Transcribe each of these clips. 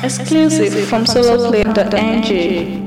Exclusive from soloplay.ng.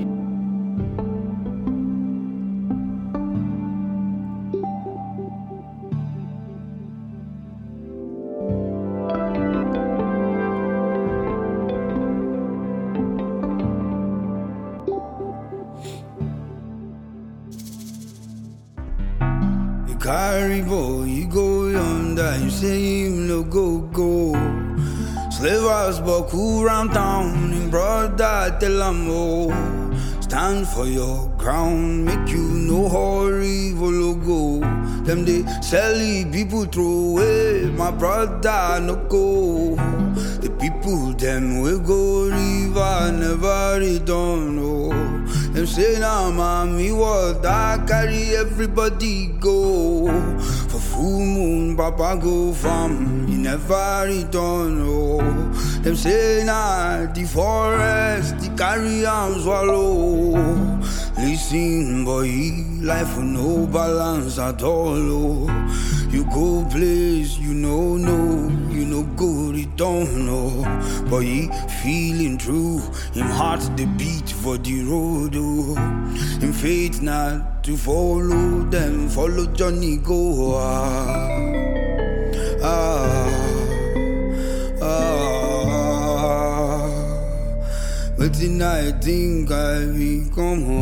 Carry boy, you go yonder, you say him no go. Slavers buckle round town, in brother tell 'em oh. Stand for your ground, make you no hurry, go. Them they sell it, people throw away, my brother no go. The people them will go river, never return, oh. Them say now, mommy, what I carry everybody go. For full moon, Papa go farm, you never return, oh. Them say now, the forest, the carry and swallow. Listen, boy, life with no balance at all, oh. You go place, you know go return, no. But he feeling true, him heart the beat for the road, oh. Him faith not to follow them, follow Johnny go, Wetin I think I become,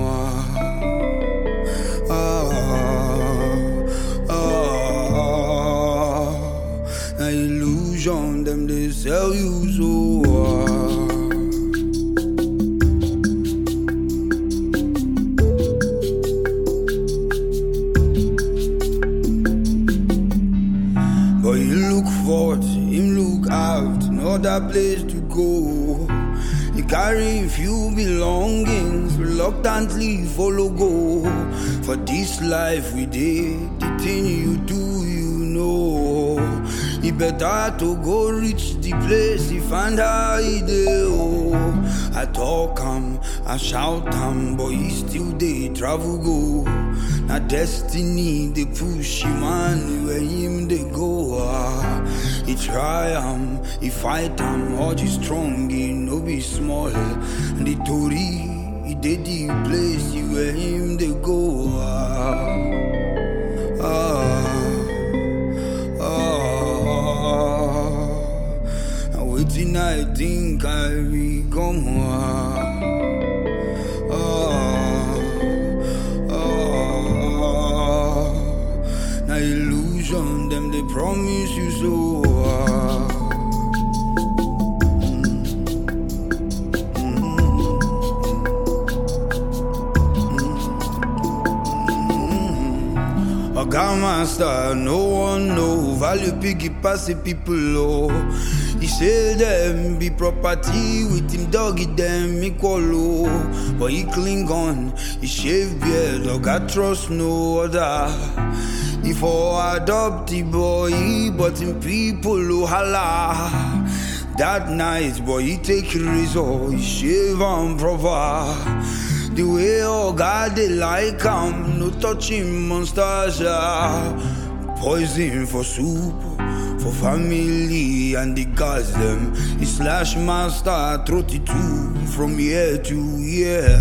na illusion them they sell you so. But you look forward, him look out, no other place to go. You carry few belongings, reluctantly follow go. For this life we did, the thing you do, you know. You better to go reach the place, you find how he do. Oh. I talk him, I shout him, but he still they travel go. Now destiny, they push him man, where him they go. He try him, he fight him, all he strong, he no be small. And the Tory, he did the place, you where him they go. Waiting, I think I become now illusion, them they promise you so. Oga master, no one know value piggy pass the people low. He say them be property with him doggy them equal low. But he cling on, he shave beard, Oga trust no other. He for adopt the boy, but him people lo holla. That night, boy, he take razor, he shave and proper. The way Oga they like him, no touching monsters. Poison for soup, for family and the gods them. He slash master 32 from year to year.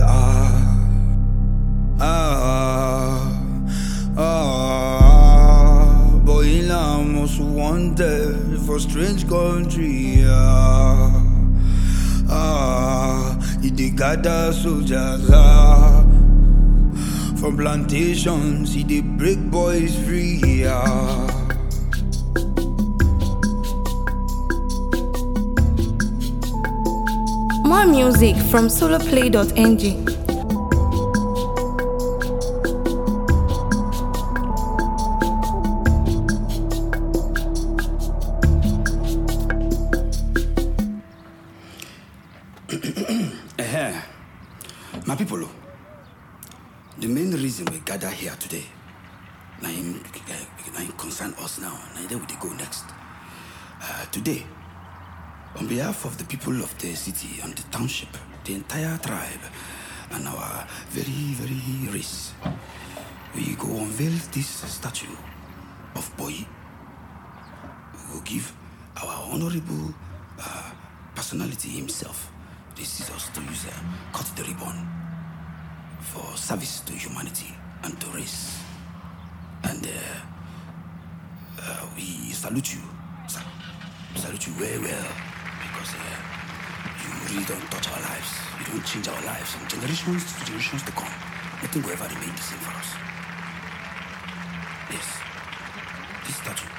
Boy now most wanted for strange country. He dey gather soldiers from plantations, he dey break boys free. More music from soloplay.ng. My people, the main reason we gather here today, now him concern us now, now then we go next. Today, on behalf of the people of the city and the township, the entire tribe, and our very, very race, we go unveil this statue of Boy. We will give our honorable personality himself This is us to use cut the ribbon for service to humanity and to race. And we salute you. Salute you very well because you really don't touch our lives. You don't change our lives from generations to generations to come. Nothing will ever remain the same for us. Yes, this statue